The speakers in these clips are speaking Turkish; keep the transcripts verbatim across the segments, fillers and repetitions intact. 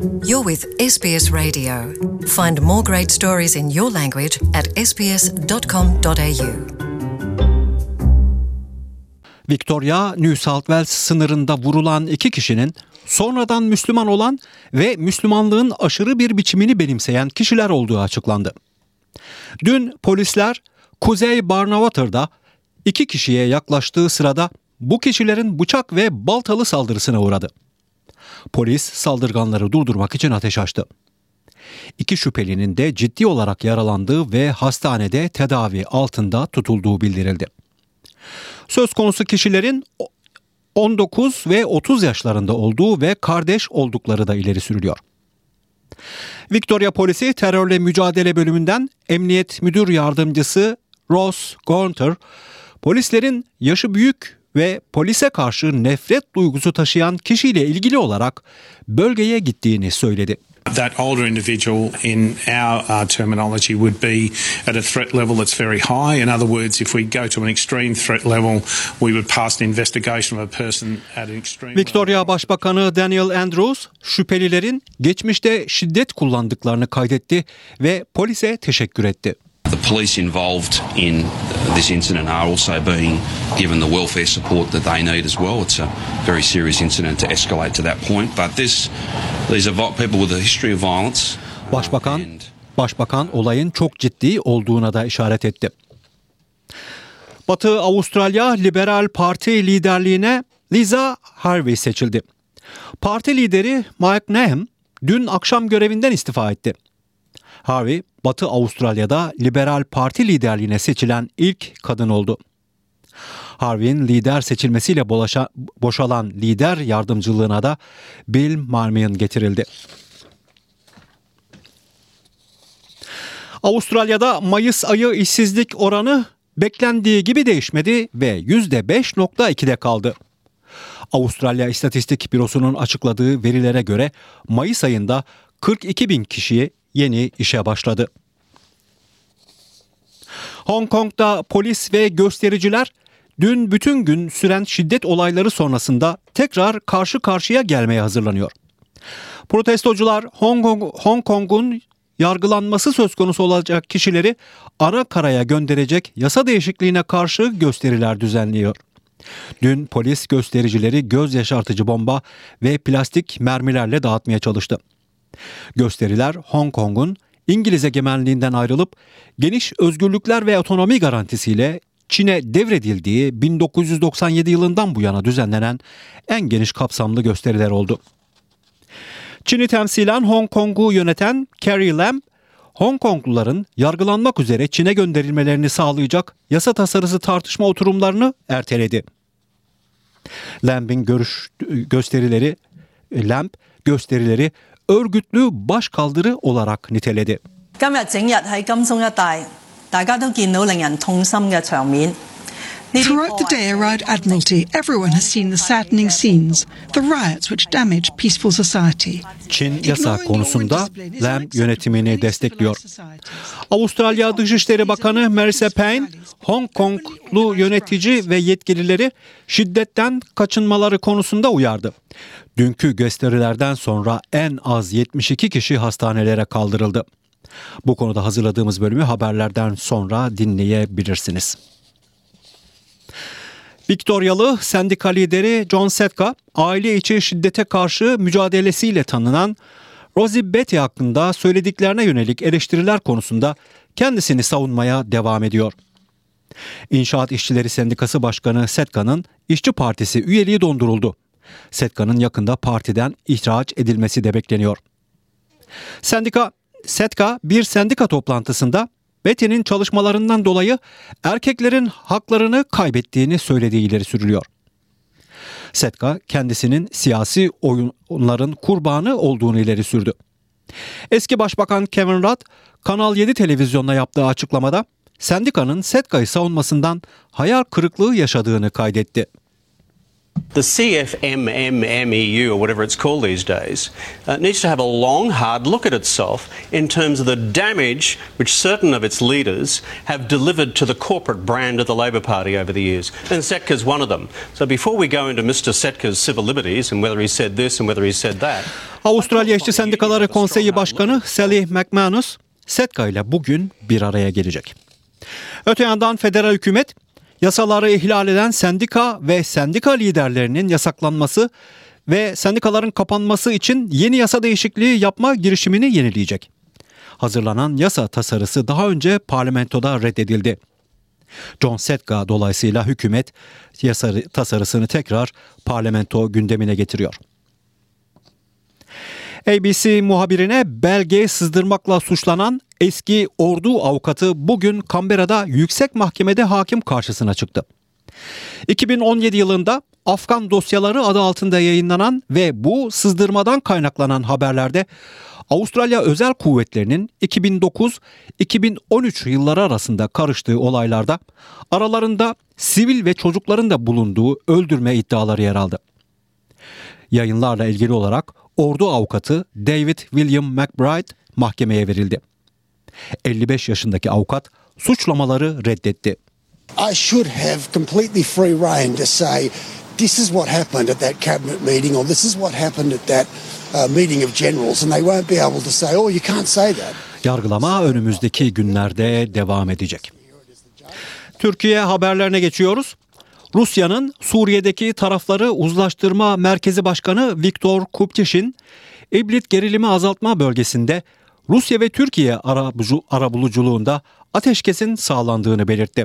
You're with S B S Radio. Find more great stories in your language at s b s dot com dot a u. Victoria, New South Wales sınırında vurulan iki kişinin sonradan Müslüman olan ve Müslümanlığın aşırı bir biçimini benimseyen kişiler olduğu açıklandı. Dün polisler Kuzey Barnawater'da iki kişiye yaklaştığı sırada bu kişilerin bıçak ve baltalı saldırısına uğradı. Polis saldırganları durdurmak için ateş açtı. İki şüphelinin de ciddi olarak yaralandığı ve hastanede tedavi altında tutulduğu bildirildi. Söz konusu kişilerin on dokuz ve otuz yaşlarında olduğu ve kardeş oldukları da ileri sürülüyor. Victoria Polisi Terörle Mücadele Bölümünden Emniyet Müdür Yardımcısı Ross Gunter, polislerin yaşı büyük ve polise karşı nefret duygusu taşıyan kişiyle ilgili olarak bölgeye gittiğini söyledi. That older individual in our uh, terminology would be at a threat level that's very high. In other words, if we go to an extreme threat level, we would pass an investigation of a person at an extreme Victoria level. Başbakanı Daniel Andrews, şüphelilerin geçmişte şiddet kullandıklarını kaydetti ve polise teşekkür etti. The police involved in this incident are also being given the welfare support that they need as well. It's a very serious incident to escalate to that point. But this, these are people with a history of violence. Başbakan, Başbakan olayın çok ciddi olduğuna da işaret etti. Batı Avustralya Liberal Parti liderliğine Liza Harvey seçildi. Parti lideri Mike Nahum dün akşam görevinden istifa etti. Harvey, Batı Avustralya'da Liberal Parti liderliğine seçilen ilk kadın oldu. Harvey'in lider seçilmesiyle bolaşa, boşalan lider yardımcılığına da Bill Marmion getirildi. Avustralya'da Mayıs ayı işsizlik oranı beklendiği gibi değişmedi ve yüzde beş virgül iki'de kaldı. Avustralya İstatistik Bürosu'nun açıkladığı verilere göre Mayıs ayında kırk iki bin kişiye yeni işe başladı. Hong Kong'da polis ve göstericiler dün bütün gün süren şiddet olayları sonrasında tekrar karşı karşıya gelmeye hazırlanıyor. Protestocular Hong Kong, Hong Kong'un yargılanması söz konusu olacak kişileri ara karaya gönderecek yasa değişikliğine karşı gösteriler düzenliyor. Dün polis göstericileri göz yaşartıcı bomba ve plastik mermilerle dağıtmaya çalıştı. Gösteriler Hong Kong'un İngiliz egemenliğinden ayrılıp geniş özgürlükler ve otonomi garantisiyle Çin'e devredildiği bin dokuz yüz doksan yedi yılından bu yana düzenlenen en geniş kapsamlı gösteriler oldu. Çin'i temsilen Hong Kong'u yöneten Carrie Lam, Hong Kongluların yargılanmak üzere Çin'e gönderilmelerini sağlayacak yasa tasarısı tartışma oturumlarını erteledi. Lamb'in görüş gösterileri Lamb gösterileri örgütlü başkaldırı olarak niteledi. Throughout the day around Admiralty, everyone has seen the saddening scenes, the riots which damage peaceful society. Çin yasa konusunda Lam yönetimini destekliyor. Avustralya Dışişleri Bakanı Marisa Payne, Hong Konglu yönetici ve yetkilileri şiddetten kaçınmaları konusunda uyardı. Dünkü gösterilerden sonra en az yetmiş iki kişi hastanelere kaldırıldı. Bu konuda hazırladığımız bölümü haberlerden sonra dinleyebilirsiniz. Victorialı sendika lideri John Setka, aile içi şiddete karşı mücadelesiyle tanınan Rosie Beatty hakkında söylediklerine yönelik eleştiriler konusunda kendisini savunmaya devam ediyor. İnşaat İşçileri Sendikası Başkanı Setka'nın İşçi Partisi üyeliği donduruldu. Setka'nın yakında partiden ihraç edilmesi de bekleniyor. Sendika, Setka bir sendika toplantısında Beatty'nin çalışmalarından dolayı erkeklerin haklarını kaybettiğini söylediği ileri sürülüyor. Setka kendisinin siyasi oyunların kurbanı olduğunu ileri sürdü. Eski Başbakan Kevin Rudd, Kanal yedi televizyonuna yaptığı açıklamada sendikanın Setka'yı savunmasından hayal kırıklığı yaşadığını kaydetti. The C F M M M E U, or whatever it's called these days, uh, needs to have a long, hard look at itself in terms of the damage which certain of its leaders have delivered to the corporate brand of the Labor Party over the years. And Setka's one of them. So before we go into Mister Setka's civil liberties and whether he said this and whether he said that... Avustralya İşçi Sendikaları Konseyi Başkanı Sally McManus, Setka ile bugün bir araya gelecek. Öte yandan federal hükümet, yasaları ihlal eden sendika ve sendika liderlerinin yasaklanması ve sendikaların kapanması için yeni yasa değişikliği yapma girişimini yenileyecek. Hazırlanan yasa tasarısı daha önce parlamentoda reddedildi. John Setka dolayısıyla hükümet yasa tasarısını tekrar parlamento gündemine getiriyor. A B C muhabirine belge sızdırmakla suçlanan eski ordu avukatı bugün Canberra'da yüksek mahkemede hakim karşısına çıktı. iki bin on yedi yılında Afgan dosyaları adı altında yayınlanan ve bu sızdırmadan kaynaklanan haberlerde Avustralya Özel Kuvvetleri'nin iki bin dokuz iki bin on üç yılları arasında karıştığı olaylarda aralarında sivil ve çocukların da bulunduğu öldürme iddiaları yer aldı. Yayınlarla ilgili olarak ordu avukatı David William McBride mahkemeye verildi. elli beş yaşındaki avukat suçlamaları reddetti. I should have completely free rein to say this is what happened at that cabinet meeting or this is what happened at that uh, meeting of generals and they won't be able to say oh you can't say that. Yargılama önümüzdeki günlerde devam edecek. Türkiye haberlerine geçiyoruz. Rusya'nın Suriye'deki tarafları uzlaştırma merkezi başkanı Viktor Kupçişin, İdlib gerilimi azaltma bölgesinde Rusya ve Türkiye arabuluculuğunda ateşkesin sağlandığını belirtti.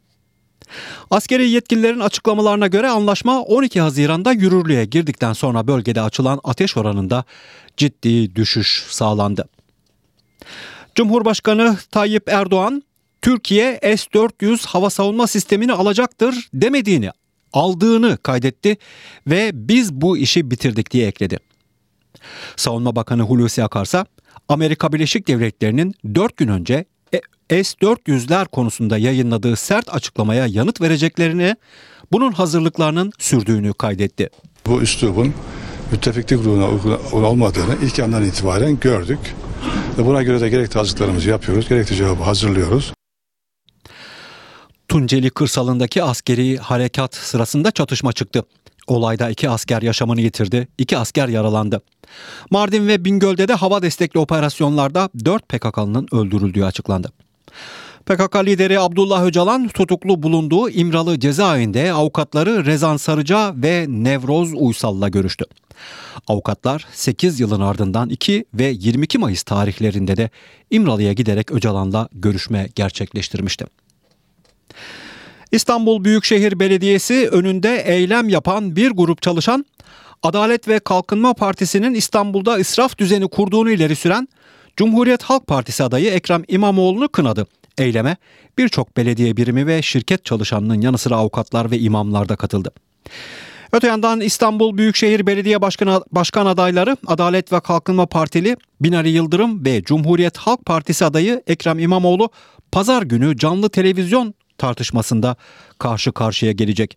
Askeri yetkililerin açıklamalarına göre anlaşma on iki Haziran'da yürürlüğe girdikten sonra bölgede açılan ateş oranında ciddi düşüş sağlandı. Cumhurbaşkanı Tayyip Erdoğan, Türkiye S dört yüz hava savunma sistemini alacaktır demediğini, aldığını kaydetti ve biz bu işi bitirdik diye ekledi. Savunma Bakanı Hulusi Akarsa, Amerika Birleşik Devletleri'nin dört gün önce S dört yüzler konusunda yayınladığı sert açıklamaya yanıt vereceklerini, bunun hazırlıklarının sürdüğünü kaydetti. Bu üslubun müttefiklik ruhuna uygun olmadığını ilk andan itibaren gördük. Ve buna göre de gerekli hazırlıklarımızı yapıyoruz, gerekli cevabı hazırlıyoruz. Tunceli kırsalındaki askeri harekat sırasında çatışma çıktı. Olayda iki asker yaşamını yitirdi, iki asker yaralandı. Mardin ve Bingöl'de de hava destekli operasyonlarda dört P K K'lının öldürüldüğü açıklandı. P K K lideri Abdullah Öcalan tutuklu bulunduğu İmralı cezaevinde avukatları Rezan Sarıca ve Nevroz Uysal'la görüştü. Avukatlar sekiz yılın ardından iki ve yirmi iki Mayıs tarihlerinde de İmralı'ya giderek Öcalan'la görüşme gerçekleştirmişti. İstanbul Büyükşehir Belediyesi önünde eylem yapan bir grup çalışan, Adalet ve Kalkınma Partisi'nin İstanbul'da israf düzeni kurduğunu ileri süren Cumhuriyet Halk Partisi adayı Ekrem İmamoğlu'nu kınadı. Eyleme birçok belediye birimi ve şirket çalışanının yanı sıra avukatlar ve imamlar da katıldı. Öte yandan İstanbul Büyükşehir Belediye Başkanı, Başkan adayları Adalet ve Kalkınma Partili Binali Yıldırım ve Cumhuriyet Halk Partisi adayı Ekrem İmamoğlu pazar günü canlı televizyon tartışmasında karşı karşıya gelecek.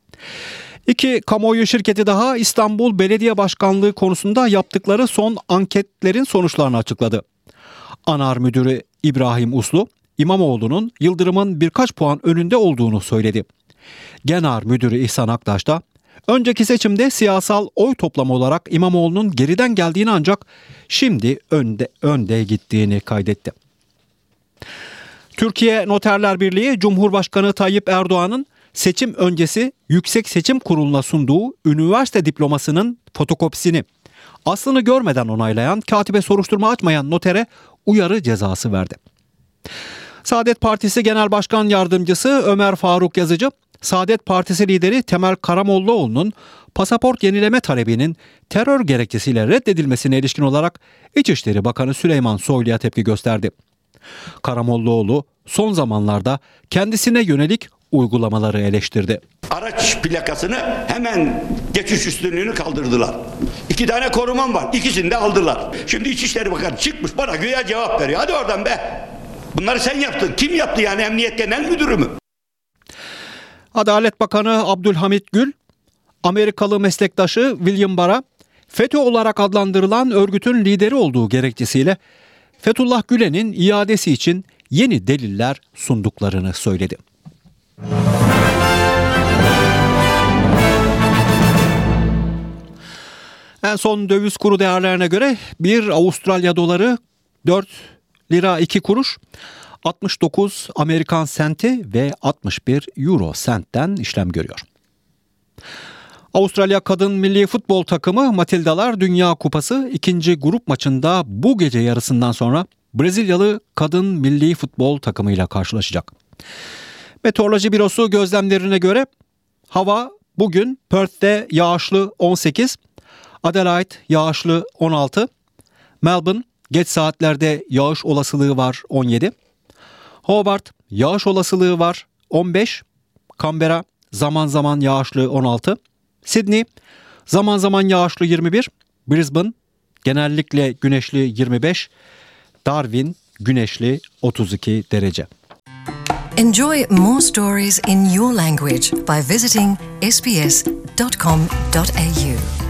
İki kamuoyu şirketi daha İstanbul Belediye Başkanlığı konusunda yaptıkları son anketlerin sonuçlarını açıkladı. ANAR Müdürü İbrahim Uslu, İmamoğlu'nun Yıldırım'ın birkaç puan önünde olduğunu söyledi. Genar Müdürü İhsan Aktaş da önceki seçimde siyasal oy toplama olarak İmamoğlu'nun geriden geldiğini ancak şimdi önde, önde gittiğini kaydetti. Türkiye Noterler Birliği, Cumhurbaşkanı Tayyip Erdoğan'ın seçim öncesi Yüksek Seçim Kurulu'na sunduğu üniversite diplomasının fotokopisini aslını görmeden onaylayan, katibe soruşturma açmayan notere uyarı cezası verdi. Saadet Partisi Genel Başkan Yardımcısı Ömer Faruk Yazıcı, Saadet Partisi lideri Temel Karamollaoğlu'nun pasaport yenileme talebinin terör gerekçesiyle reddedilmesine ilişkin olarak İçişleri Bakanı Süleyman Soylu'ya tepki gösterdi. Karamollaoğlu son zamanlarda kendisine yönelik uygulamaları eleştirdi. Araç plakasını hemen geçiş üstünlüğünü kaldırdılar. İki tane korumam var. İkisini de aldılar. Şimdi İçişleri Bakanı çıkmış bana güya cevap veriyor. Hadi oradan be. Bunları sen yaptın. Kim yaptı yani? Emniyet Genel Müdürü mü? Adalet Bakanı Abdülhamit Gül, Amerikalı meslektaşı William Barr'a FETÖ olarak adlandırılan örgütün lideri olduğu gerekçesiyle Fethullah Gülen'in iadesi için yeni deliller sunduklarını söyledi. En son döviz kuru değerlerine göre bir Avustralya doları dört lira iki kuruş, altmış dokuz Amerikan senti ve altmış bir euro sentten işlem görüyor. Avustralya kadın milli futbol takımı Matildalar Dünya Kupası ikinci grup maçında bu gece yarısından sonra Brezilyalı kadın milli futbol takımıyla karşılaşacak. Meteoroloji bürosu gözlemlerine göre hava bugün Perth'te yağışlı on sekiz, Adelaide yağışlı on altı, Melbourne geç saatlerde yağış olasılığı var on yedi, Hobart yağış olasılığı var on beş, Canberra zaman zaman yağışlı on altı, Sydney zaman zaman yağışlı yirmi bir, Brisbane genellikle güneşli yirmi beş, Darwin güneşli otuz iki derece. Enjoy more stories in your language by visiting s b s dot com dot a u.